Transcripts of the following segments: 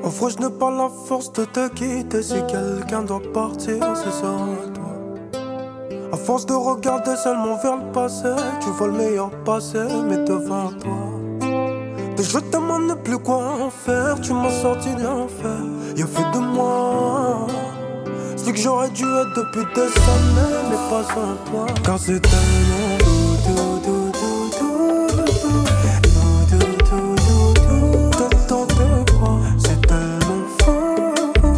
Parfois je n'ai pas la force de te quitter. Si quelqu'un doit partir, ce sera toi. À force de regarder seulement vers le passé, tu vois le meilleur passé, mais devant toi. De je te demande ne plus quoi en faire. Tu m'as sorti de l'enfer, y'a fait de moi celui que j'aurais dû être depuis des années, mais pas sans toi. Car c'est tellement dans tes bras, c'est tellement fou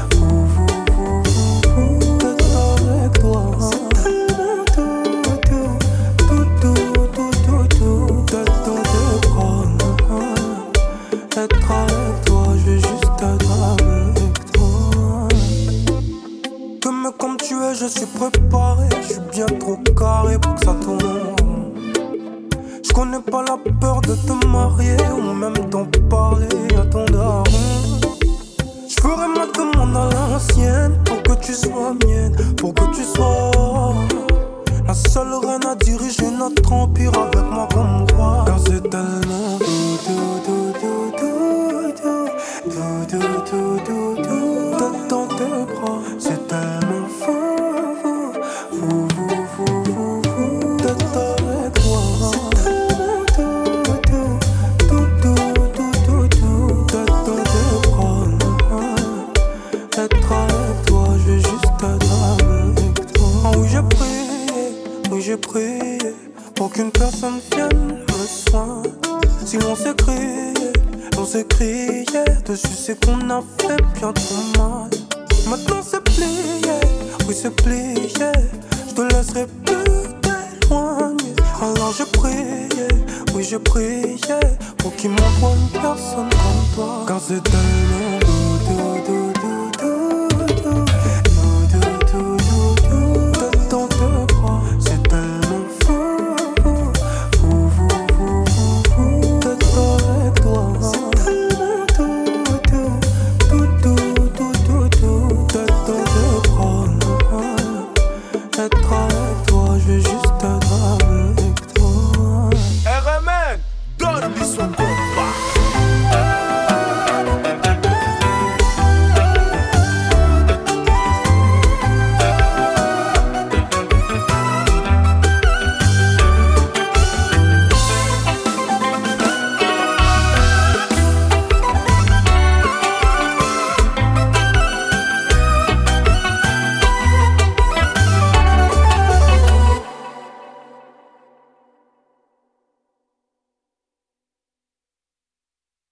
d'être avec toi. C'est tellement d'être dans tes bras. Être avec toi, je veux juste être avec toi. Que comme tu es, je suis préparé. Je suis bien trop carré pour que ça tourne. Je connais pas la peur de te marier ou même d'en parler à ton daron. Je ferai ma demande à l'ancienne pour que tu sois mienne, pour que tu sois la seule reine à diriger notre empire avec moi comme roi. Car c'est tellement d'être dans tes bras, c'est tellement fou d'être avec toi. C'est tellement d'être dans tes bras. Être avec toi, je veux juste être avec toi. Oh oui j'ai prié pour qu'une personne vienne me soigner. Si l'on s'écriait dessus, c'est qu'on a fait bien trop mal. Maintenant c'est plié, oui c'est plié. Je te laisserai plus t'éloigner. Alors je priais pour qu'il m'envoie une personne comme toi. Car c'est tellement